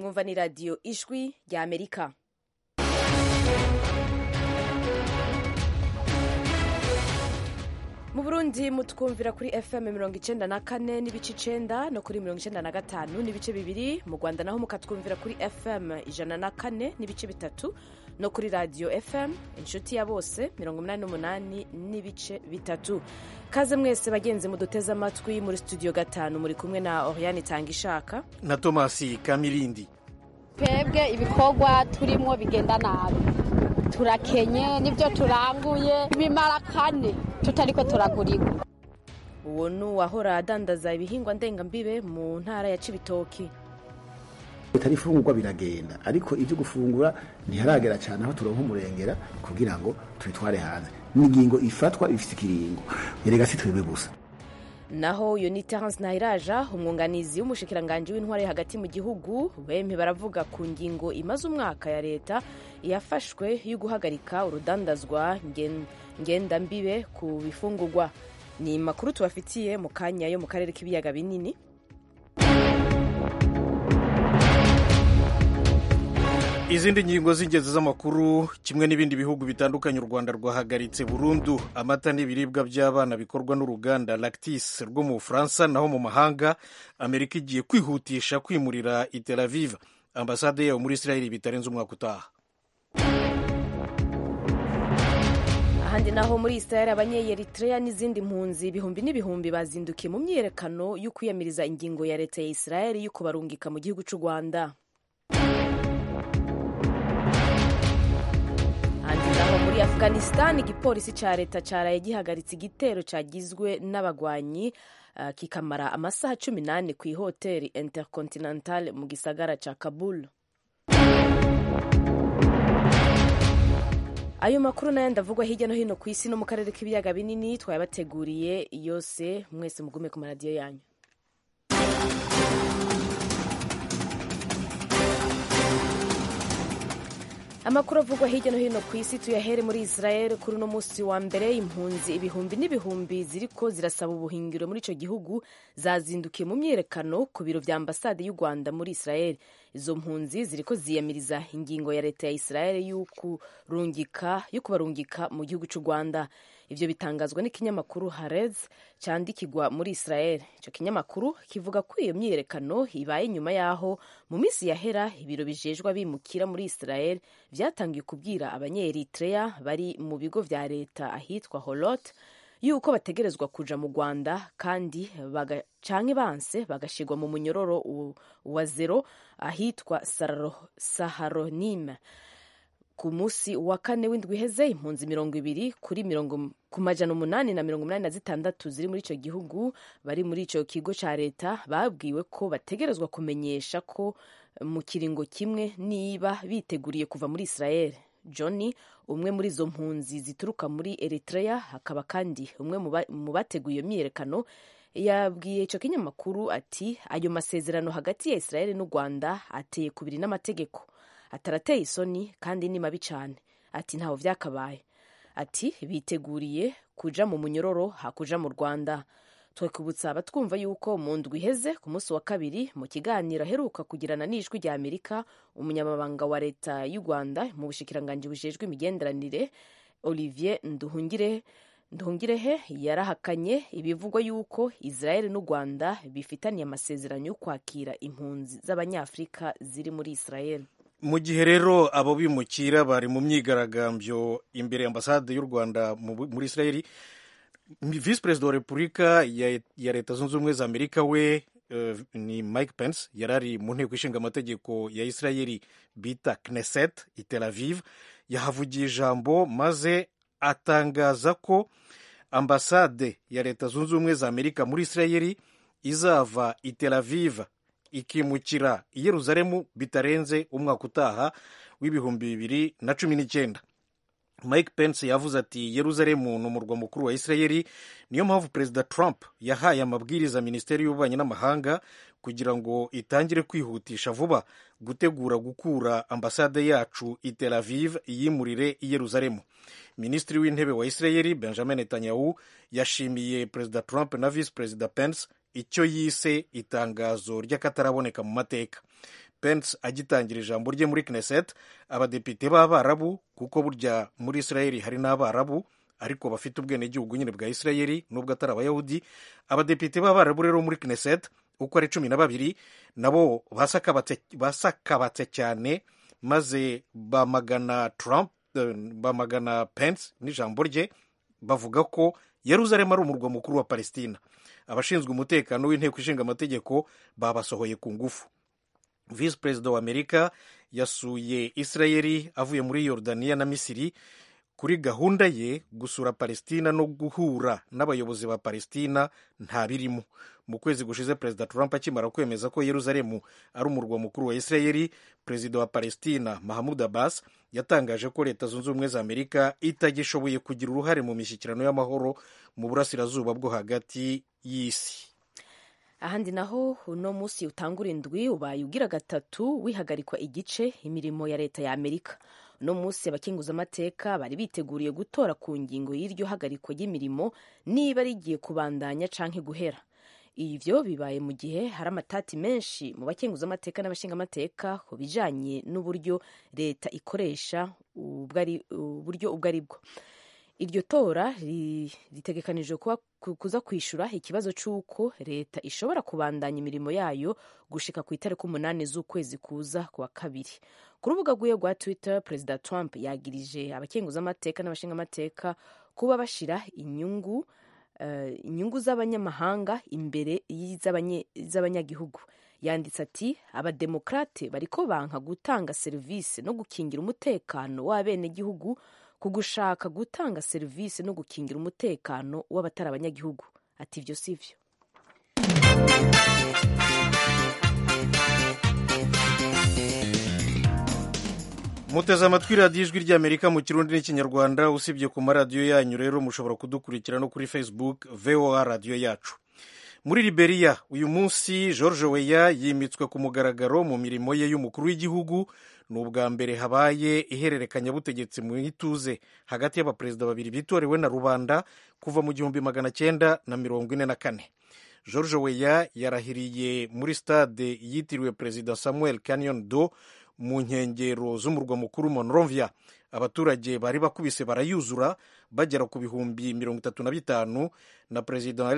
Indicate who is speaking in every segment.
Speaker 1: mwumva ni radiyo ijwi rya Amerika. Mu Burundi mutwumvira kuri FM 94 n'ibice 9 no kuri 95 n'ibice 2. Mu Rwanda naho mukatwumvira kuri FM 104 n'ibice 3 no kuri radio FM inshuti ya bose 88 n'ibice 3. Kaze mwese bagenzi muduteza amatwi muri studio 5 muri kumwe na Oriane Tangishaka
Speaker 2: na Thomas Kamilindi.
Speaker 3: Twebwe ibikorwa turimo bigenda nabi, turakenye nibyo turanguye bimara kane tutariko turagurirwa.
Speaker 1: Uwo nuwahora adandaza ibihingwa ndengambibe mu ntara ya Cibitoki.
Speaker 4: Tarifungwa biragenda ariko ivyo gufungura ntiharagera cyane aho turonka umurengera kugira ngo tubitware hanze. N'ingingo ifatwa ifite ikiringo yerega si twebwe gusa.
Speaker 1: Naho Terence Nahiraja umwunganizi w'umushikiranganje w'intware hagati mu gihugu bempe baravuga ku ngingo imaze umwaka ya leta yafashwe yo guhagarika urudandazwa ngenda mbibe ku bifungurwa. Ni makuru tubafitiye mu kanya yo mu karere k'ibiyaga binini.
Speaker 2: Izindi ngingo z'ingenzi z'amakuru kimwe n'ibindi bihugu bitandukanye u Rwanda rwahagaritse burundu amata n'ibiribwa by'abana bikorwa n'uruganda Lactis rwo mu Bufaransa, naho mu mahanga Amerika igiye kwihutisha kwimurira i Tel Aviv ambasade yayo muri Israel bitarenze umwaka utaha.
Speaker 1: Ahandi naho muri Israel abanyeyeritrea n'izindi mpunzi ibihumbi n'ibihumbi bazindukiye mu myiyerekano yo kwiyamiriza ingingo ya leta ya Israel yo kubarungika mu gihugu cy'u Rwanda. Muri Afghanistan igipolisi ca leta caraye gihagaritse igitero cagizwe n'abagwanyi kikamara amasaha 18 ku hoteli Intercontinental mu gisagara ca Kabul. Ayo makuru nayo ndavugwa hirya no hino ku isi no mu karere k'ibiyaga binini twayabateguriye yose, mwese mugume ku maradiyo yanyu. Amakuru avugwa hirya no hino ku isi tuyahere muri Israel. Kuri no musi wa mbere impunzi ibihumbi n'ibihumbi ziriko zirasaba ubuhingiro muri ico gihugu zazindukiye mu myiyerekano ku biro vya ambasade y'u Rwanda muri Israel. Izo mpunzi ziriko ziyamiriza ingingo ya leta ya Israel yo kubarungika mu gihugu cy'u Rwanda. Ivyo bitangazwa n'ikinyamakuru Haaretz candikirwa muri Israel. Ico kinyamakuru kivuga ko iyo myiyerekano ibaye nyuma yaho mu misi yahera ibiro bijejwe abimukira muri Israel vyatangiye kubwira abanyeeritrea bari mu bigo vya leta ahitwa Holot yuko bategerezwa kuja mu Rwanda kandi canke banse bagashirwa mu munyororo wa zero ahitwa Saharonim. Ku musi wa kane w'indwi heze impunzi 200 kuri 886 ziri muri ico gihugu bari muri ico kigo ca leta babwiwe ko bategerezwa kumenyesha ko mu kiringo kimwe niba biteguriye kuva muri Israel. Johnny umwe muri izo mpunzi zituruka muri Eritrea hakaba kandi umwe mu bateguye iyo myiyerekano yabwiye ico kinyamakuru ati ayo masezerano hagati ya Israel n'u Rwanda ateye kubiri n'amategeko, atarateye isoni kandi ni mabi cyane. Ati ntaho vyakabaye. Ati biteguriye kuja mu munyororo hakuja mu Rwanda. Twekubutsa abatwumva yuko mu ndwi iheze ku munsi wa kabiri mu kiganiro aheruka kugirana n'ijwi rya Amerika umunyamabanga wa leta y'u Rwanda mu bushikiranganje bujejwe imigenderanire Olivier Nduhungirehe yarahakanye ibivugwa yuko Israel n'u Rwanda bifitaniye amasezerano yo kwakira impunzi z'abanyafrika ziri muri Israel.
Speaker 2: Mu gihe rero abo bimukira bari mu myigaragambyo imbere ambasade y'u Rwanda muri Israel, Vice President wa Repubulika ya Leta Zunze Ubumwe za Amerika we ni Mike Pence yarari mu nteko ishinga amategeko ya Israel bita Knesset i Tel Aviv. Yahavugiye ijambo maze atangaza ko ambasade ya Leta Zunze Ubumwe za Amerika muri Israel izava i Tel Aviv ikimukira i Yerusalemu bitarenze umwaka utaha w'ibihumbi 2019. Mike Pence yavuze ati Yerusalemu ni umurwa mukuru wa Israel, niyo mpamvu Perezida Trump yahaye amabwiriza Minisiteri y'Ububanyi n'Amahanga kugira ngo itangire kwihutisha vuba gutegura gukura ambasade yacu i Tel Aviv iyimurire i Yerusalemu. Minisitiri w'intebe wa Israel Benjamin Netanyahu yashimiye Perezida Trump na Vice Perezida Pence icyo yise itangazo ry'akataraboneka mu mateka. Pence agitangira ijambo rye muri Knesset, abadepite b'Abarabu, kuko burya muri Israeli hari n'Abarabu ariko bafite ubwenegihugu nyine bwa Israeli nubwo atari Abayahudi, abadepite b'Abarabu rero muri Knesset uko ari 12 nabo basakabatse cyane, maze bamagana Trump, bamagana Pence n'ijambo rye, bavuga ko Yerusalemu ari umurwa mukuru wa Palestina. Abashinzwe umutekano w'inteko ishinga amategeko babasohoye ku ngufu. Visi perezida wa Amerika yasuye Israeli avuye muri Yordania na Misiri kuri gahunda ye gusura Palestina no guhura n'abayobozi ba Palestina nta birimo. Mu kwezi gushize Perezida Trump akimara kwemeza ko Yerusalemu ari umurwa mukuru wa Israeli, Perezida wa Palestina Mahmoud Abbas yatangaje ko Leta Zunze Ubumwe za Amerika itagishoboye kugira uruhare mu mishyikirano y'amahoro mu burasirazuba bwo hagati y'isi.
Speaker 1: Ahandi naho uno munsi utangura indwi ubaye ugira gatatu wihagarikwa igice imirimo ya leta ya Amerika. Uno munsi abakenguzamateka bari biteguriye gutora ku ngingo y'iryo hagarikwa ry'imirimo niba rigiye kubandanya canke guhera. Ivyo bibaye mu gihe hari amatati menshi mu bakenguzamateka n'abashingamateka ku bijanye n'uburyo leta ikoresha uburyo ubwo aribwo. Iryo tora ritegekanijwe kuza kwishura ikibazo c'uko leta ishobora kubandanya imirimo yayo gushika ku itariki 8 z'ukwezi kuza kwa kabiri. Ku rubuga rwiwe rwa Twitter, Perezida Trump yagirije abakenguzamateka n'abashingamateka kuba bashira inyungu z'abanyamahanga imbere y'iz'abanyagihugu. Yanditse ati abademokrate bariko banka gutanga serivisi no gukingira umutekano w'abenegihugu ku gushaka gutanga serivisi no gukingira umutekano w'abatari abanyagihugu. Ati ivyo sivyo.
Speaker 2: Muteze amatwi radiyo ijwi ry'Amerika mu Kirundi n'Ikinyarwanda. Usibye ku maradiyo yanyu rero mushobora kudukurikira no kuri Facebook VOA radiyo yacu. Muri Liberia uyu munsi George Weah yimitswe ku mugaragaro mu mirimo ye y'umukuru w'igihugu. Ni ubwa mbere habaye ihererekanyabutegetsi mu ituze hagati y'abaperezida babiri bitorewe na rubanda kuva mu 1944. George Weah yarahiriye muri stade yitiriwe Perezida Samuel Canyon Do mu nkengero z'umurwa mukuru Monrovia. Abaturage bari bakubise barayuzura bagera ku bihumbi 35 na Perezida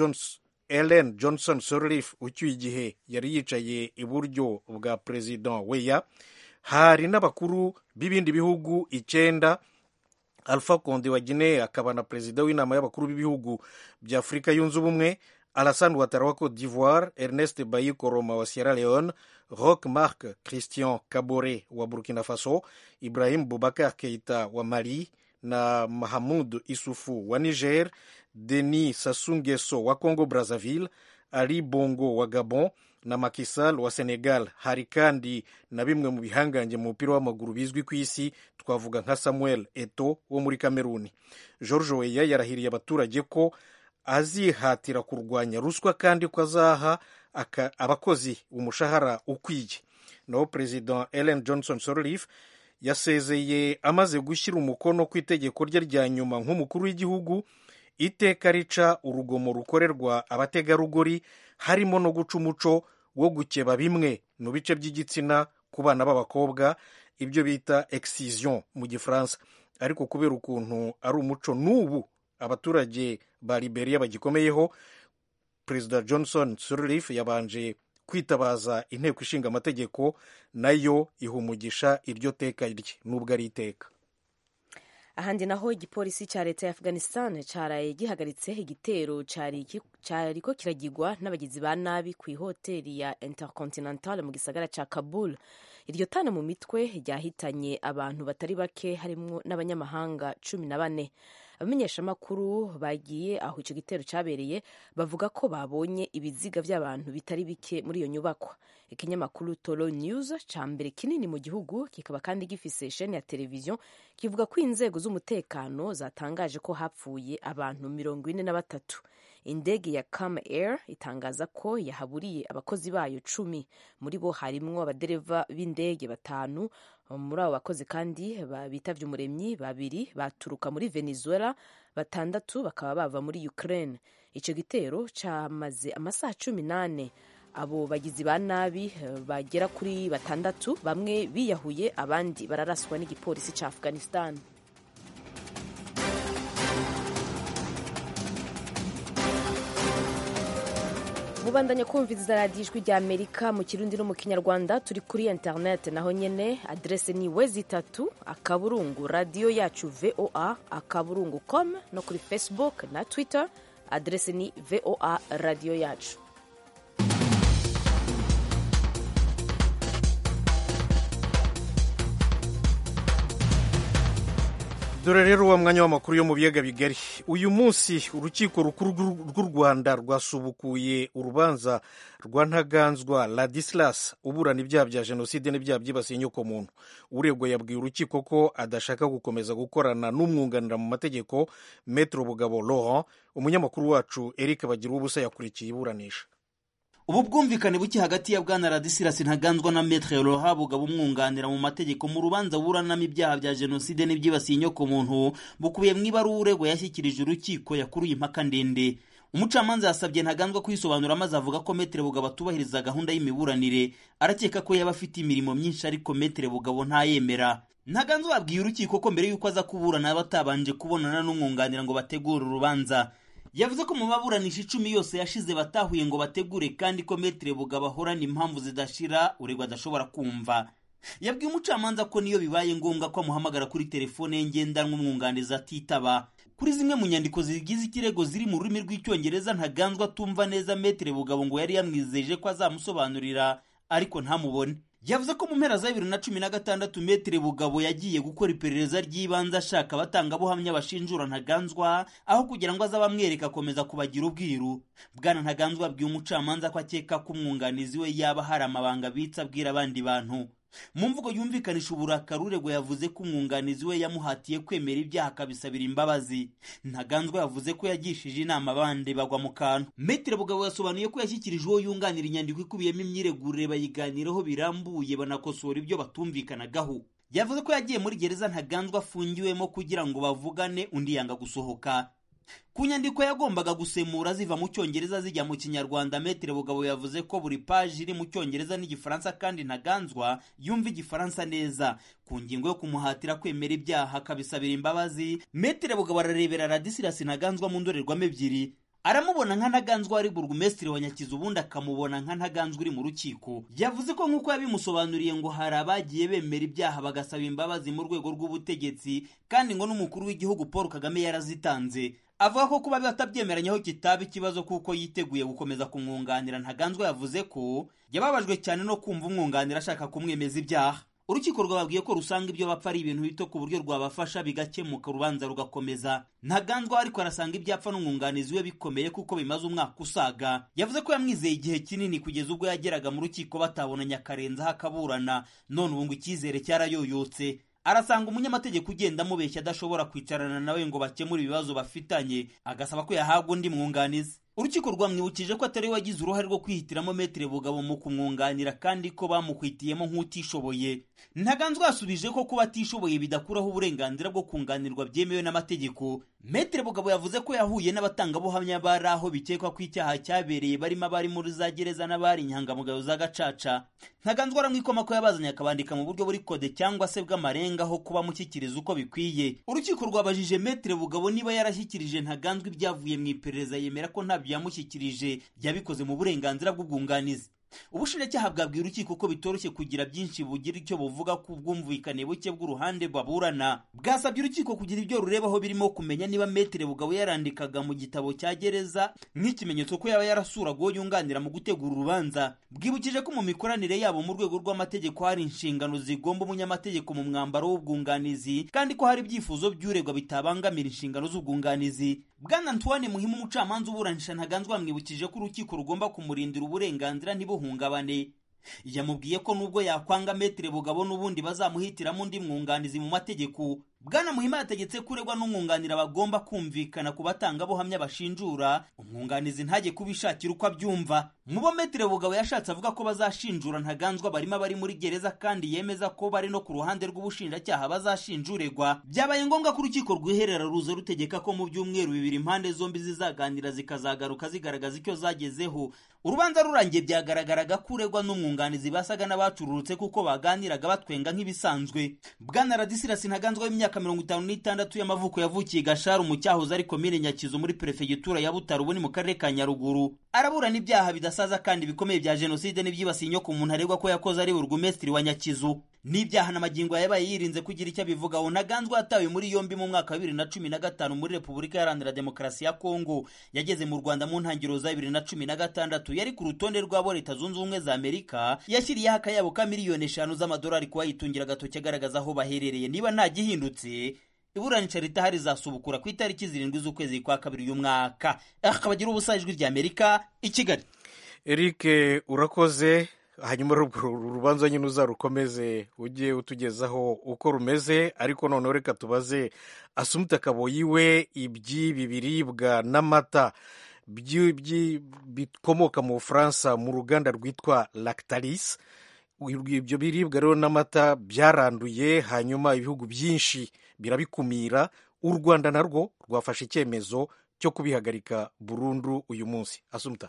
Speaker 2: Ellen Johnson Sirleaf ucyuye igihe yari yicaye iburyo bwa Perezida Weah. Hari n'abakuru b'ibindi bihugu 9, Alpha Conde wa Guinea akaba na perezida w'inama y'abakuru b'ibihugu bya Afurika yunze ubumwe, Alassane Ouattara wa Côte d'Ivoire, Ernest Bai Koroma wa Sierra Leone, Roch Marc Christian Kabore wa Burkina Faso, Ibrahim Boubacar Keïta wa Mali na Mahamoud Issoufou wa Niger, Denis Sassou Nguesso wa Congo Brazzaville, Ali Bongo wa Gabon na Macky Sall wa Senegal. Hari kandi na bimwe mu bihangange mu mupira w'amaguru bizwi ku isi, twavuga nka Samuel Eto'o wo muri Kameruni. George Weah yarahiriye abaturage ko azihatira kurwanya ruswa kandi ko azaha abakozi umushahara ukwiye. Naho Perezida Ellen Johnson Sirleaf yasezeye amaze gushyira umukono ku itegeko rye rya nyuma nk'umukuru w'igihugu, iteka rica urugomo rukorerwa abategarugori, harimo no guca umuco wo gukeba bimwe mu bice by'igitsina ku bana b'abakobwa, ibyo bita excision mu Gifaransa. Ariko kubera ukuntu ari umuco n'ubu abaturage ba Liberia bagikomeyeho, Perezida Johnson Sirleaf yabanje kwitabaza inteko ishinga amategeko, nayo ihumugisha iryo teka rye nubwo ari iteka.
Speaker 1: Ahandi naho igipolisi cya leta ya Afghanistan cyaraye gihagaritse igitero cyariko kiragirwa n'abagizi ba nabi ku ihoteli ya Intercontinental mu gisagara ca Kabul. Iryo tana mu mitwe ryahitanye abantu batari bake harimo n'abanyamahanga 14. Abamenyeshamakuru bagiye aho icyo gitero cyabereye bavuga ko babonye ibiziga by'abantu bitari bike muri iyo nyubakwa. Ikinyamakuru Tolo News ca mbere kinini mu gihugu kikaba kandi gifise chaîne ya televiziyo kivuga ko inzego z'umutekano zatangaje ko hapfuye abantu 43. Indege ya Calm Air itangaza ko yahaburiye abakozi bayo 10, muri bo harimwo abadereva b'indege 5. Muri abo bakozi kandi bitavye umuremyi 2 baturuka muri Venezuela, 6 bakaba bava muri Ukraine. Ico gitero cyamaze amasaha 18 abo bagizi ba nabi bagera kuri 6 bamwe biyahuye abandi bararaswa n'igipolisi ca Afghanistan. Mubandanya kumviriza radiyo ijwi rya Amerika mu Kirundi no mu Kinyarwanda. Turi kuri internet naho nyene, adrese ni wezi3 radio yacu voa.com, no kuri Facebook na Twitter adrese ni voa radio yacu.
Speaker 2: Dore rero wa mwanya w'amakuru yo mu biyaga bigari. Uyu munsi urukiko rukuru rw'u Rwanda rwasubukuye urubanza rwa Ntaganzwa Ladislas uburana ibyaha bya jenoside n'ibyaha byibasiye inyokomuntu. Uregwa yabwiye urukiko ko adashaka gukomeza gukorana n'umwunganira mu mategeko Maître Bugabo Laurent. Umunyamakuru wacu Eric Bagiruwubusa yakurikiye iburanisha.
Speaker 5: Ubu bwumvikane buki hagati ya Bwana Ladislas Ntaganzwa na Maître Laurent Bugabo umwunganira mu mategeko mu rubanza buranamo ibyaha bya jenoside n'ibyibasiye inyokomuntu bukubiye mu ibaruwa uregwa yashyikirije urukiko yakuruye impaka ndende. Umucamanza yasabye Ntaganzwa kwisobanura maze avuga ko Maître Bugabo atubahiriza gahunda y'imiburanire, arakeka ko yaba afite imirimo myinshi ariko Maître Bugabo ntayemera. Ntaganzwa yabwiye urukiko ko mbere y'uko aza kuburana batabanje kubonana n'umwunganira ngo bategure urubanza. Yavuze ko mu maburanisha 10 yose yashize batahuye ngo bategure kandi ko Maître Bugabo ahorana impamvu zidashira uregwa adashobora kumva. Yabwiye umucamanza ko niyo bibaye ngombwa ko amuhamagara kuri telefone ye ngendanwa umwunganizi atitaba. Kuri zimwe mu nyandiko zigize ikirego ziri mu rurimi rw'icyongereza Ntaganzwa atumva neza Maître Bugabo ngo yari yamwizeje ko azamusobanurira ariko ntamubone. Yavuze ko mu mpera za 2016 Maître Bugabo yagiye gukora iperereza ry'ibanze ashaka batanga buhamya bashinjura Ntaganzwa aho kugira ngo azabamwereka akomeza kubagira ubwiru. Bwana Ntaganzwa abwiye umucamanza ko akeka ko umwunganizi we yaba hari amabanga bitsa abwira abandi bantu. Mu mvugo yumvikanisha uburakari uregwa yavuze ko umwunganizi we yamuhatiye kwemera ibyaha akabisabira imbabazi. Ntaganzwa yavuze ko yagishije inama abandi bagwa mu kantu. Maître Bugabo yasobanuye ko yashyikirije uwo yunganira inyandiko ikubiyemo imyiregurire bayiganiraho birambuye banakosora ibyo batumvikanagaho. Yavuze ko yagiye muri gereza Ntaganzwa afungiwemo kugira ngo bavugane undi yanga gusohoka. Ku nyandiko yagombaga gusemura ziva mu cyongereza zijya mu kinyarwanda Maître Bugabo yavuze ko buri page iri mu cyongereza n'igifaransa kandi Ntaganzwa yumva igifaransa neza. Ku ngingo yo kumuhatira kwemera ibyaha akabisabira imbabazi, Maître Bugabo ararebera Ladislas Ntaganzwa mu ndorerwamo ebyiri. Aramubona nka Ntaganzwa ari burugumesitiri wa Nyakizu ubundi akamubona nka Ntaganzwa uri mu rukiko. Yavuze ko nk'uko yabimusobanuriye ngo hari abagiye bemera ibyaha bagasaba imbabazi mu rwego rw'ubutegetsi kandi ngo n'umukuru w'igihugu Paul Kagame yarazitanze. Avuga ko kuba batabyemeranyaho kitaba ikibazo kuko yiteguye gukomeza kumwunganira. Ntaganzwa yavuze ko yababajwe cyane no kumva umwunganira ashaka kumwemeza ibyaha. Urukiko rwababwiye ko rusanga ibyo bapfa ari ibintu bito ku buryo rwabafasha bigakemuka urubanza rugakomeza. Ntaganzwa ariko arasanga ibyapfa n'umwunganizi we bikomeye kuko bimaze umwaka usaga. Yavuze ko yamwizeye igihe kinini kugeza ubwo yageraga mu rukiko batabonanye akarenza hakaburana, none ubu ngo icyizere cyarayoyotse. Arasanga umunyamategeko ugenda amubeshya adashobora kwicarana nawe ngo bakemure ibibazo bafitanye, agasaba ko yahabwa undi mwunganizi. Urukiko rwamwibukije ko atari wagize uruhare rwo kwihitiramo Maître Bugabo mu kumwunganira kandi ko bamukwitiyemo nk'utishoboye. Ntaganzwa yasubije ko kuba atishoboye bidakuraho uburenganzira bwo kunganirwa byemewe n'amategeko. Maître Bugabo yavuze ko yahuye n'abatangabuhamya bari aho bikekwa ko icyaha cyabereye barimo abari muri za gereza n'abari inyangamugayo za Gacaca. Ntaganzwa aramwikoma ko yabazanye akabandika mu buryo buri kode cyangwa se bw'amarenga aho kuba mushyikiriza uko bikwiye. Urukiko rwabajije Maître Bugabo niba yarashyikirije Ntaganzwa ibyavuye mu iperereza, yemera ko ntabyo yamushyikirije, yabikoze mu burenganzira bw'ubwunganizi. Ubushinjacyaha bwabwiye urukiko ko bitoroshye kugira byinshi bugira icyo buvuga ku bwumvikane buke bw'uruhande baburana. Bwasabye urukiko kugira ibyo rurebaho birimo kumenya niba Maître Bugabo yarandikaga mu gitabo cya gereza nk'ikimenyetso ko yaba yarasuraga uwo yunganira mu gutegura urubanza. Bwibukije ko mu mikoranire yabo mu rwego rw'amategeko hari inshingano zigomba umunyamategeko mu mwambaro w'ubwunganizi kandi ko hari ibyifuzo by'uregwa bitabangamira inshingano z'ubwunganizi. Bwana Antoine Muhimu umucamanza uburanisha Ntaganzwa yamwibukije ko urukiko rugomba kumurindira uburenganzira ntibuhungabane. Yamubwiye ko nubwo yakwanga Maître Bugabo n'ubundi bazamuhitiramo undi mwunganizi mu mategeko. Bwana Muhima yategetse kuregwa n'umwunganira bagomba kumvikana ku batangabuhamya bashinjura, umwunganizi ntajye kubishakira uko abyumva. Mubo Metre Bugabo yashatse avuga ko bazashinjura Ntaganzwa barimo bari muri gereza, kandi yemeza ko bari no ku ruhande rw'ubushinjacyaha bazashinjuregwa. Byabaye ngombwa ko urukiko rwiherera ruza rutegeka ko mu byumweru 2 impande zombi zizaganira zikazagaruka zigaragaza icyo zagezeho. Urubanza rurangiye byagaragaraga kuregwa n'umwunganizi basaga n'abacururutse kuko baganiraga batwenga nk'ibisanzwe. Bwana Radisirasi Ntaganzwa w'imyaka 56 y'amavuko yavukiye Gasharu mu cyahoze ari komine Nyakizu muri prefegitura ya Butaro ubu ni mu karere ka Nyaruguru. Araburana ibyaha bidasaza kandi bikomeye bya jenoside n'ibyibasiye inyoko umuntu aregwa ko yakoze ari burugumesitiri wa Nyakizu. N'ibyaha n'amagingo yabaye yirinze kugira icyo bivugaho. Ntaganzwa yatawe muri yombi mu mwaka wa 2015 muri Repubulika Iharanira Demokarasi ya Kongo. Yageze mu Rwanda mu ntangiriro za 2016. Yari ku rutonde rw'abo Leta Zunze Ubumwe za Amerika yashyiriyeho akayabo ka miliyoni 5 z'amadolari kuba yitungira agatoki agaragaza aho baherereye. Niba nta gihindutse, iburanisha ritahari zasubukura ku itariki 7 z'ukwezi kwa 2 uyu mwaka. Akabagira ubusa Ijwi rya Amerika i Kigali.
Speaker 2: Eric urakoze. Hanyuma urubanza nyine uzarukomeze ujye utugezaho uko rumeze, ariko noneho reka tubaze Assumpta Kaboyi we iby'ibi biribwa n'amata bikomoka mu Bufaransa mu ruganda rwitwa Lactalis. Ibyo biribwa rero n'amata byaranduye, hanyuma ibihugu byinshi birabikumira. U Rwanda narwo rwafashe icyemezo cyo kubihagarika burundu uyu munsi. Assumpta.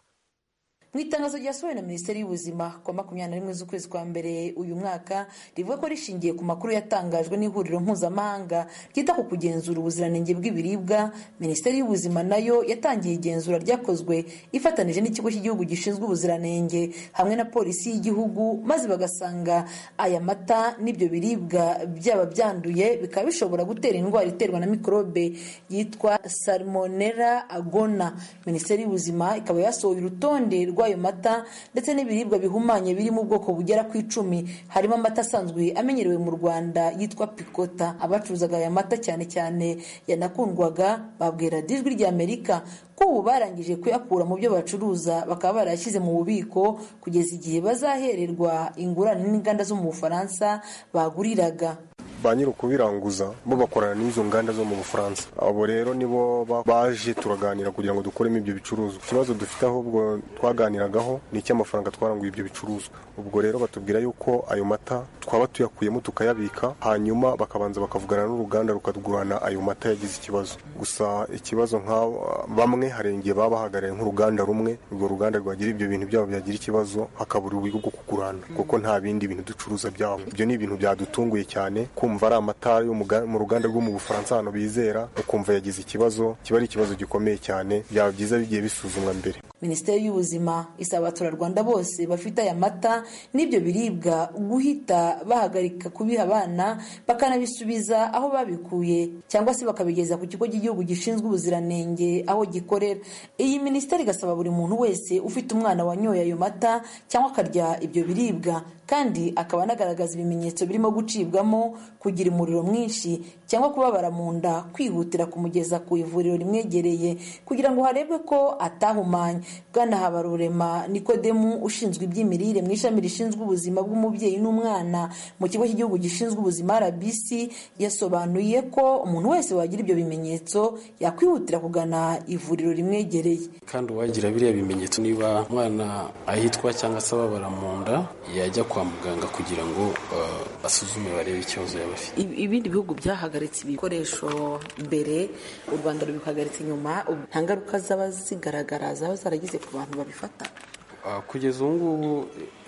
Speaker 6: Mu itangazo ryasohowe na Minisiteri y'Ubuzima kwa 21 z'ukwezi kwa mbere uyu mwaka rivuga ko rishingiye ku makuru yatangajwe n'ihuriro mpuzamahanga ryita ku kugenzura ubuziranenge bw'ibiribwa. Minisiteri y'Ubuzima nayo yatangiye igenzura ryakozwe ifatanije n'ikigo cy'igihugu gishinzwe ubuziranenge hamwe na polisi y'igihugu, maze bagasanga aya mata n'ibyo biribwa byaba byanduye bikaba bishobora gutera indwara iterwa na mikorobe yitwa Salmonella agona. Minisiteri y'Ubuzima ikaba yasohoye urutonde ayo mata ndetse n'ibiribwa bihumanye biri mu bwoko bugera ku 10. Harimo amata asanzwe amenyerewe mu Rwanda yitwa Pikota. Abacuruzaga aya mata cyane cyane yanakundwaga babwira Ijwi rya Amerika ko ubu barangije kuyakura mu byo bacuruza, bakaba barayashyize mu bubiko kugeza igihe bazahererwa ingurane n'inganda zo mu Bufaransa baguriraga.
Speaker 7: Ba nyiri kubiranguza bo bakorana n'izo nganda zo mu Bufaransa. Abo rero nibo baje turaganira kugira ngo dukoremo ibyo bicuruzwa. Ikibazo dufite ahubwo twaganiragaho ni icy'amafaranga twaranguye ibyo bicuruzwa. Ubwo rero batubwira yuko ayo mata twaba tuyakuyemo tukayabika, hanyuma bakabanza bakavugana n'uruganda rukadugurana ayo mata yagize ikibazo. Gusa ikibazo nka bamwe harengeye baba bahagarariye nk'uruganda rumwe, urwo ruganda rwagira ibyo bintu byabo byagira ikibazo hakabura uburyo bwo kugurana, kuko nta bindi bintu ducuruza byabo. Ibyo ni ibintu byadutunguye cyane, kumva ari amata yo mu ruganda rwo mu Bufaransa hano bizera, ukumva yagize ikibazo, kiba ari ikibazo gikomeye cyane. Byaba byiza bigiye bisuzumwa mbere.
Speaker 6: Minisiteri y'Ubuzima isaba abaturarwanda bose bafite aya mata n'ibyo biribwa guhita bahagarika kubiha abana, bakanabisubiza aho babikuye cyangwa se bakabigeza ku kigo cy'igihugu gishinzwe ubuziranenge aho gikorera. Iyi minisiteri igasaba buri muntu wese ufite umwana wanyoye ayo mata cyangwa akarya ibyo biribwa kandi akaba anagaragaza ibimenyetso birimo gucibwamo, kugira umuriro mwinshi cyangwa kubabara mu nda, kwihutira kumugeza ku ivuriro rimwegereye kugira ngo harebwe ko atahumanye. Bwana Habarurema Nikodemu ushinzwe iby'imirire mu ishami rishinzwe ubuzima bw'umubyeyi n'umwana mu kigo cy'igihugu gishinzwe ubuzima RBC yasobanuye ko umuntu wese wagira ibyo bimenyetso yakwihutira kugana ivuriro rimwegereye.
Speaker 8: Kandi uwagira biriya bimenyetso, niba umwana ahitwa cyangwa se ababara mu nda, yajya kwa muganga kugira ngo basuzume barebe ikibazo yaba afite.
Speaker 6: Ibindi bihugu byahagaritse ibikoresho mbere, u Rwanda rubihagaritse nyuma. Nta ngaruka zaba zigaragara zaba zaragize ku bantu babifata?
Speaker 8: Kugeza ubu ngubu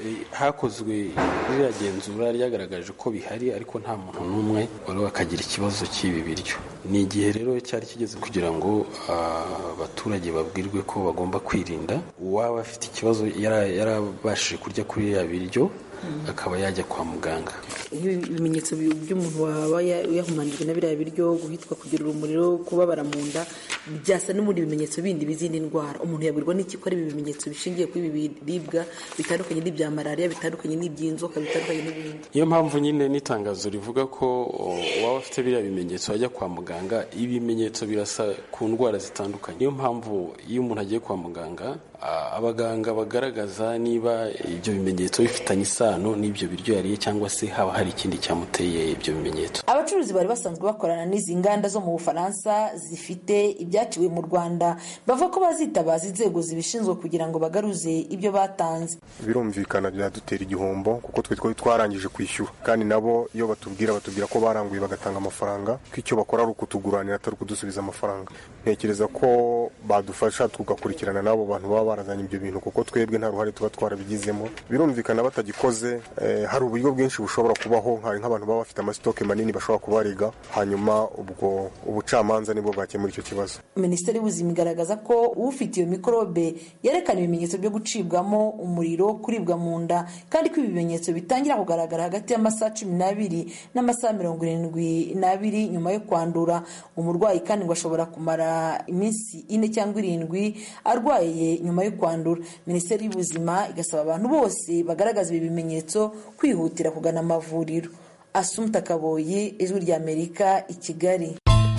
Speaker 8: hakozwe ririya genzura ryagaragaje ko bihari, ariko nta muntu n'umwe wari wakagira ikibazo cy'ibi biryo. Ni igihe rero cyari kigeze kugira ngo abaturage babwirwe ko bagomba kwirinda. Uwaba afite ikibazo yarabashije kurya kuri ririya biryo akaba yajya kwa muganga.
Speaker 6: Ibimenyetso by'umuntu waba yahumanijwe na biriya biryo, guhitwa, kugira umuriro, kubabara mu nda, byasa n'ubundi bimenyetso bindi bizindi ndwara. Umuntu yabwirwa n'iki ko ari ibimenyetso bishingiye kuri ibi biribwa bitandukanye n'ibya malaria, bitandukanye n'iby'inzoka, bitandukanye n'ibindi?
Speaker 8: Niyo mpamvu nyine n'itangazo rivuga ko waba afite biriya bimenyetso ajya kwa muganga muganga ibimenyetso birasa ku ndwara zitandukanye. Niyo mpamvu iyo umuntu agiye kwa muganga abaganga bagaragaza niba ibyo bimenyetso bifitanye isano n'ibyo biryo yariye cyangwa se haba hari ikindi cyamuteye ibyo bimenyetso.
Speaker 6: Abacuruzi bari basanzwe bakorana n'izi nganda zo mu Bufaransa zifite ibyaciwe mu Rwanda bavuga ko bazitabaza inzego zibishinzwe kugira ngo bagaruze ibyo batanze.
Speaker 7: Birumvikana byadutera igihombo kuko twe twarangije kwishyura, kandi nabo iyo batubwira ko baranguye bagatanga amafaranga, ko icyo bakora ari ukutuguranira atari kudusubiza amafaranga. Ntekereza ko badufasha tugakurikirana n'abo bantu baba barazanye ibyo bintu kuko twebwe nta ruhare tuba twarabigizemo. Birumvikana batagikoze hari uburyo bwinshi bushobora kubaho, nk'abantu baba bafite amasitoke manini bashobora kubariga, hanyuma ubwo ubucamanza nibwo bwakemura icyo kibazo. Minisiteri
Speaker 6: y'Ubuzima igaragaza ko ufite iyo mikorobe yerekana ibimenyetso byo gucibwamo umuriro, kuribwa mu nda, kandi ko ibimenyetso bitangira kugaragara hagati y'amasaha 12 n'amasaha 72 nyuma yo kwandura. Umurwayi kandi ngo ashobora kumara iminsi 4 cyangwa 7 arwaye nyuma yo kwandura. Minisiteri y'Ubuzima igasaba abantu bose bagaragaza ibi bimenyetso kwihutira kugana amavuriro. Assumpta Kaboyi, Ijwi ry'Amerika, i Kigali.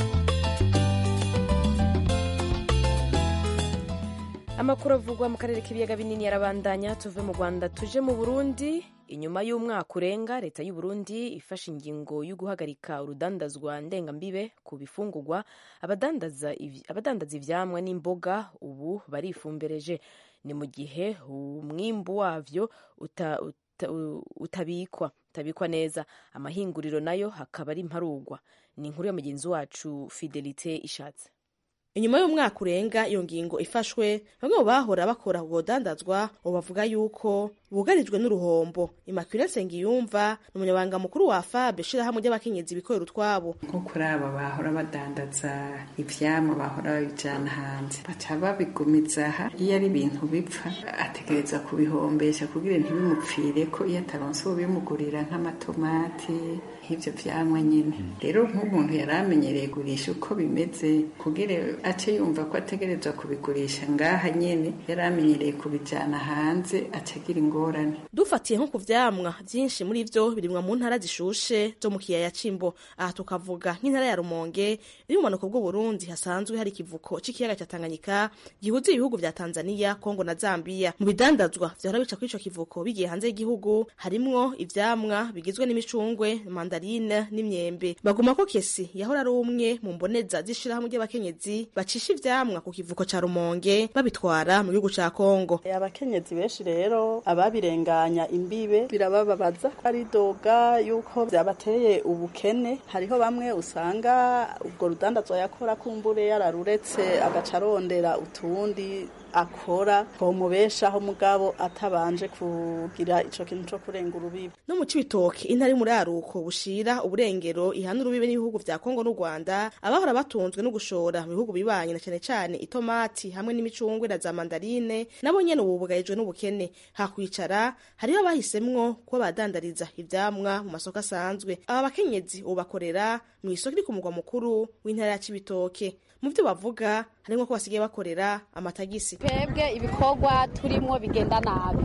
Speaker 1: Amakuru avugwa mu karere k'ibiyaga binini yarabandanya. Tuve mu Rwanda tuje mu Burundi. Inyuma y'umwaka urenga, leta y'u Burundi ifashe ingingo yo guhagarika urudandazwa ndengambibe ku bifungurwa. Abadandaza ivyamwa n'imboga ubu barifumbereje. Ni mu gihe umwimbu wavyo utabikwa neza. Amahinguriro nayo hakaba ari imparugwa. Ni inkuru ya mugenzi wacu Fidelite Ishatse.
Speaker 9: Inyuma y'umwaka urenga iyo ngingo ifashwe, bamwe mu bahora bakora ubwo dandazwa bavuga yuko bugarijwe n'uruhombo. Immaculée Nsengiyumva ni umunyabanga mukuru wa FAB, ishirahamwe ry'abakenyezi bikorera utwabo.
Speaker 10: Nko kuri aba bahora badandaza ivyamwa bahora babijana hanze, baca babigumiza aha. Iyo ari ibintu bipfa ategereza kubihombesha kugira ntibimupfire ko iyo ataronse ubimugurira nk'amatomati nk'ivyo vyamwa nyene. Rero nk'umuntu yaramenyereye gurisha uko bimeze kugira ace yumva ko ategerezwa kubigurisha ngaha nyene, yaramenyereye kubijana hanze acagira ingorane.
Speaker 9: Dufatiye nko ku vyamwa vyinshi muri vyo birimwa mu ntara zishushe zo mu kiyaya c'Imbo. Aha tukavuga nk'intara ya Rumonge iri mu manuko bw'u Burundi, hasanzwe hari ikivuko c'ikiyaga ca Tanganyika gihuza ibihugu vya Tanzania, Kongo na Zambia. Mu bidandazwa vyahora bica kuri ico kivuko bigiye hanze y'igihugu harimwo ivyamwa bigizwe n'imicungwe, mandarine n'imyembe. Baguma ko Kesi yahora ari umwe mu mboneza z'ishirahamwe ry'abakenyezi bacisha ivyamwa ku kivuko ca Rumonge babitwara mu gihugu ca Kongo.
Speaker 11: Abakenyezi benshi rero ababirenganya imbibe birabababaza, ari doga yuko byabateye ubukene. Hariho bamwe usanga ubwo rudandazwa yakora kumbure yararuretse agacarondera utundi akora komubeshaho mugabo atabanje kugira ico kintu co kurenga urubibe.
Speaker 9: No mu Cibitoke intari muri aruko bushira uburengero ihana urubibe n'ibihugu vya Kongo n'u Rwanda, abahora batunzwe no gushora mu bihugu bibanye na cyane itomati hamwe n'imicungwe na za mandarine nabo nyene ubugayijwe n'ubukene. Hakwicara hariho abahisemwo ko badandariza ivyamwa mu masoko asanzwe. Aba bakenyezi ubakorera mu isoko iri ku mugwa mukuru w'intara ya Cibitoke. Mu byo bavuga harimo ko basigaye bakorera amatagisi.
Speaker 3: Twebwe ibikorwa turimo bigenda nabi,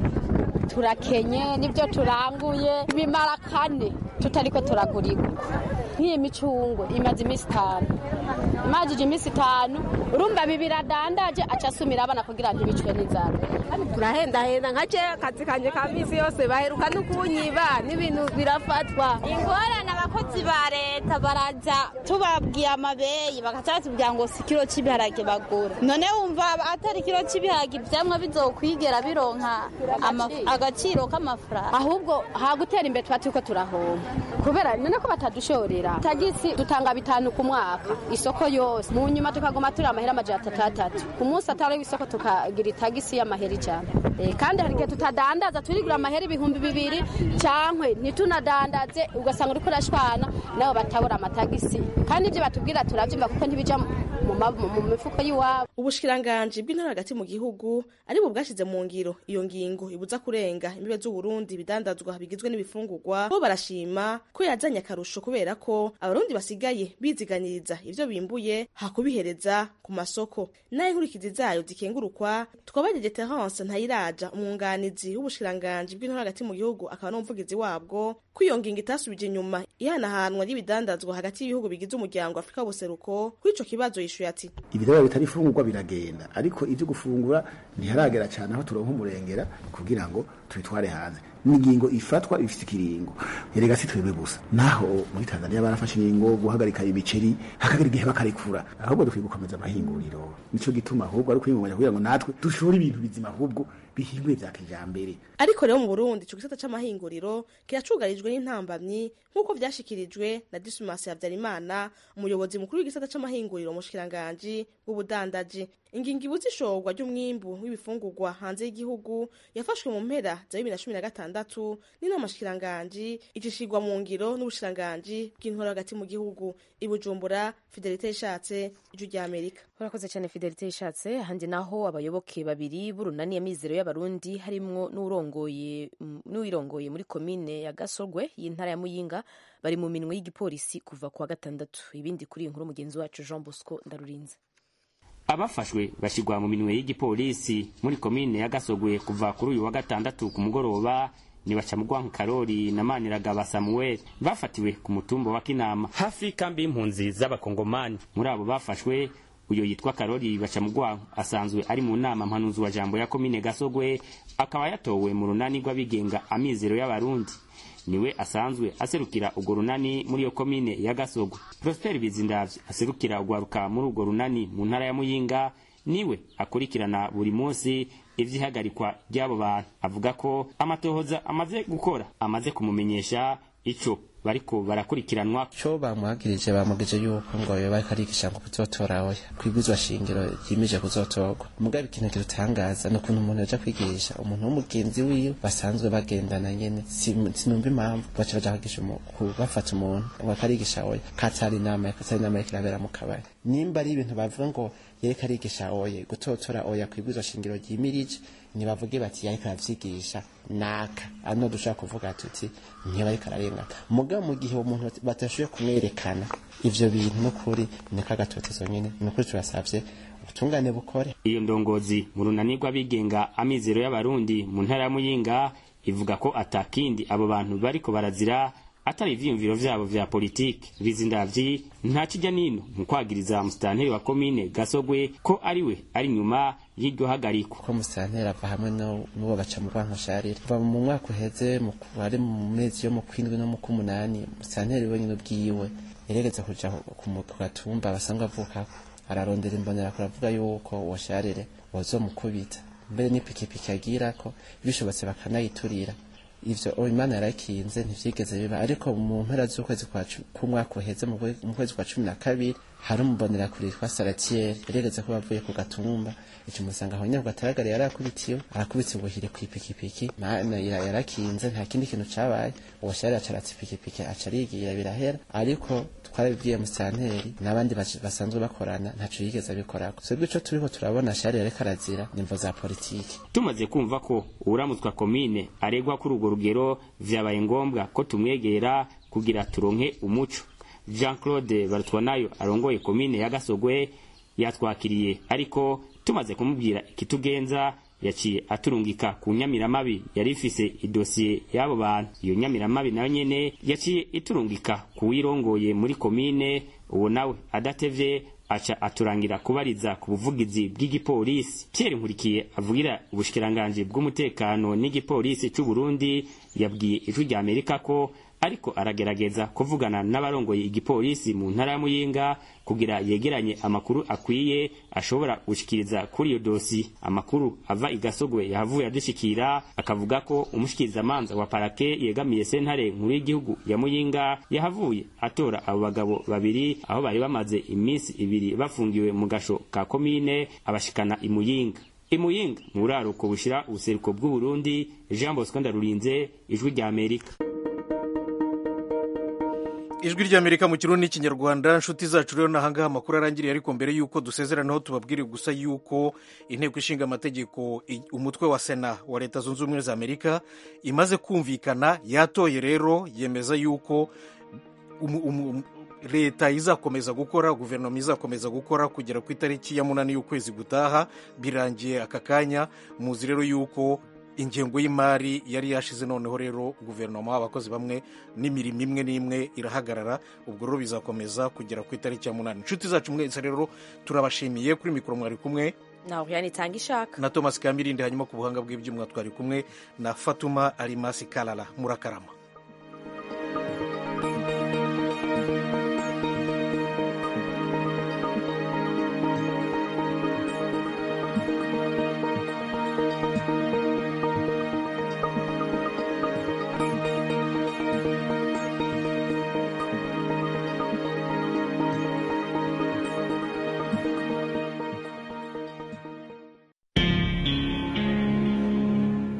Speaker 3: turakenye nibyo turanguye bimara 4 tutariko turagurirwa. Nk'iyi micungwe imaze iminsi 5, imajije iminsi 5, urumva bibiradandaje acasumira abana kugira ntibicwe n'inzara.
Speaker 12: Turahenda nkaje akazi kanje ka misi yose baheruka no kunyiba n'ibintu birafatwa.
Speaker 13: Ingorane abakozi ba leta baraza tubabwiye amabeyi bakacatubwira ngo si kilo cy'ibiharage bagura. None wumva atari kilo cy'ibiharage ivyamwa bizokwigera bironka agaciro k'amafaranga,
Speaker 3: ahubwo hagutera imbere twatuko turahomba kubera none ko batadushorera. Tagisi dutanga 5 ku mwaka isoko yose, mu nyuma tukagoma turi amahera amajana 3 ku munsi, atari isoko tukagira itagisi y'amahera cyane. Kandi hari igihe tutadandaza turigura amahera 2,000 cyankwe ntitunadandaze ugasanga uriko urashwana nabo batabura amatagisi, kandi ibyo batubwira turavyumva kuko ntibija mu mifuko yiwabo.
Speaker 9: Ubushikiranganje bw'intara hagati mu gihugu ari bwashize mu ngiro iyo ngingo ibuza kurenga imbibe z'u Burundi bidandazwa bigizwe n'ibifungurwa. Bo barashima ko yazanye akarusho kubera ko abarundi basigaye biziganiriza ivyo bimbuye hakubihereza ku masoko. Naye inkurikizi zayo zikengurukwa twabajeje Terence Ntayiraja, umwunganizi w'ubushikiranganje bw'intara hagati mu gihugu akaba n'umuvugizi wabwo, ko iyo ngingo itasubije inyuma ihanahanwa ry'ibidandazwa hagati y'ibihugu bigize umuryango wa Afurika w'ubuseruko. Kuri ico kibazo yishuye ati
Speaker 4: ibiraba bitari ifungurwa biragenda, ariko ivyo gufungura ntiharagera cyane aho turonka umurengera kugira ngo tubitware hanze. N'ingingo ifatwa ifite ikiringo, erega si twebwe gusa, naho muri Tanzania barafashe ingingo guhagarika ibiceri hakagira igihe bakarekura, ahubwo dukwiye gukomeza amahinguriro. Nico gituma ahubwo ari kwingunganya kugira ngo natwe dushore ibintu bizima ahubwo bihinguye vya kijambere.
Speaker 9: Ariko rero mu Burundi ico gisata c'amahinguriro kiracugarijwe n'intambamyi nk'uko vyashikirijwe na Dismas Habyarimana, umuyobozi mukuru w'igisata c'amahinguriro mu Shikiranganji w'ubudandaji. Ingingo ibuza ishorwa ry'umwimbu w'ibifungurwa hanze y'igihugu yafashwe mu mpera za 2016 n'inama shikiranganji igishirwa mu ngiro n'ubushikiranganji bw'intwaro hagati mu gihugu. I Bujumbura, Fidelite Ishatse, Ijwi rya Amerika.
Speaker 1: Urakoze cyane Fidelite Ishatse. Handi naho abayoboke babiri b'urunani y'amizero y'abarundi harimwo n'uwirongoye muri komine ya Gasogwe y'intara ya Muyinga bari mu minwe y'igipolisi kuva kuwa gatandatu. Ibindi kuri inkuru mugenzi wacu Jean Bosco Ndarurinze.
Speaker 14: Abafashwe bashirwa mu minwe y'igipolisi muri komine ya Gasogwe kuva kuri uyu wa gatandatu ku mugoroba ni Bacamugwanka Karori na Maniragaba Samuel bafatiwe ku mutumba wa Kinama hafi kambi y'impunzi z'abakongomani. Muri abo bafashwe uyo yitwa Karori Bacamugwanka asanzwe ari mu nama mpanuzi wa jambo ya komine Gasogwe, akaba yatowe mu runani rw'abigenga amizero y'abarundi. Niwe asanzwe aserukira urwo runani muri iyo komine ya Gasogwe. Prosper Bizindavye aserukira ugwaruka muri urwo runani mu ntara ya Muyinga, niwe akurikirana buri munsi ivyihagarikwa ry'abo bantu. Avuga ko amatohoza amaze kumumenyesha ico bariko barakurikiranwa.
Speaker 15: Cyo bamwagirije yuko ngo yoba karikisha ngo kuzotora oya kwiguzwa shingiro yimije kuzotorwa. Mugabe ikintu kirutangaza no kuntu umuntu yaje kwigisha umuntu w'umugenzi wiwe basanzwe bagendana nyene sinumva impamvu baca bajagisha bafata umuntu ngo karigisha oya katari nama kirabera mu kabari. Nimba ari ibintu bavuga ngo yereka arigisha oya gutotora oya kwiguzwa shingiro yimirije nibavuge bati yariko aravyigisha naka ano dushaka kuvuga tuti ntibariko ararenga muga mu gihe umuntu batashoboye kumwerekana ivyo bintu no kuri neka gatotezo nyene no kuri turasavye ubutungane bukore.
Speaker 14: Iyo ndongozi mu runani rw'abigenga amizero y'abarundi mu ntara ya Muyinga ivuga ko atakindi abo bantu bariko barazira atari ivyiyumviro vyabo vya politiki. Bizindavyi nta kijya nino mu kwagiriza musitanteri wa komine Gasogwe ko ariwe ari nyuma y'iryo hagariko.
Speaker 15: Ko musitanteri ava hamwe n'uwo Bacamugwanka Sharire mu mwaka uheze ari mu mezi yo mu kwindwi no mu kumunani musitanteri wenyine ubwiwe yeregeza kuja ku gatumba basanzwe avuka ararondera imbonera kuravuga yuko uwo Sharire wazomukubita mbere n'ipikipiki agira ko bishobotse bakanayiturira. Ivyo Imana yarakinze ntivyigeze biba, ariko mu mpera z'ukwezi kwa mwaka uheze mu kwezi kwa 12 hari umubonera kuri kwa Salatier yeregeze ko bavuye ku gatumba ico musanga aho nyabwo ataragara yarakubitiwe ngo hire ku ipikipiki Imana yarakinze nta kindi kintu cabaye uwo Shari acaratse ipikipiki acarigira birahera, ariko twarabibwiye musanteri n'abandi basanzwe bakorana ntaco yigeze abikorako. Twebwe ico turiko turabona Shari yareka arazira nimvo za politiki.
Speaker 14: Tumaze kumva ko uramutswa komine aregwa kuri urwo rugero vyabaye ngombwa ko tumwegera kugira turonke umuco. Jean-Claude Barutwanayo arongoye komine ya Gasogwe yatwakiriye, ariko tumaze kumubwira ikitugenza yaciye aturungika ku Nyamiramabi yari ifise idosiye y'abo bantu. Iyo Nyamiramabi nayo nyene yaciye iturungika ku wirongoye muri komine, uwo nawe adatevye aca aturangira kubariza ku buvugizi bw'igipolisi. Pierre Nkurikiye avugira ubushikiranganje bw'umutekano n'igipolisi c'u Burundi yabwiye Ijwi rya Amerika ko ariko aragerageza kuvugana n'abarongoye igipolisi mu ntara ya Muyinga kugira yegeranye amakuru akwiye ashobora gushikiriza kuri iyo dosi. Amakuru ava igasogwe yahavuye adushikira akavuga ko umushikirizamanza wa parake yegamiye sentare nkuru y'igihugu ya Muyinga yahavuye atora abo bagabo babiri aho bari bamaze iminsi ibiri bafungiwe mu gasho ka komine abashikana imuyinga. Imuyinga mu buraruko bushira ubuseruko bw'u Burundi. Jean Bosco Ndarurinze, Ijwi rya Amerika.
Speaker 2: Ijwi rya Amerika mu Kirundi n'Ikinyarwanda. Nshuti zacu rero nahangaha amakuru arangiriye, ariko mbere yuko dusezeranaho tubabwire gusa yuko inteko ishinga amategeko umutwe wa Sena wa Leta Zunze Ubumwe za Amerika imaze kumvikana, yatoye rero yemeza yuko leta izakomeza gukora, guverinoma izakomeza gukora kugera ku itariki ya 8 y'ukwezi gutaha. Birangiye aka kanya muzi rero yuko ingengo y'imari yari yashize, noneho rero guverinoma, abakozi bamwe n'imirimo imwe n'imwe irahagarara. ubwo rero bizakomeza kugera ku itariki ya 8. inshuti zacu mwese rero turabashimiye. kuri mikoro mwari kumwe
Speaker 1: naho yanitanga ishaka
Speaker 2: na Thomas Kamirindi, hanyuma ku buhanga bw'ibyuma twari kumwe na Fatuma Alimasi Kalala. Murakarama.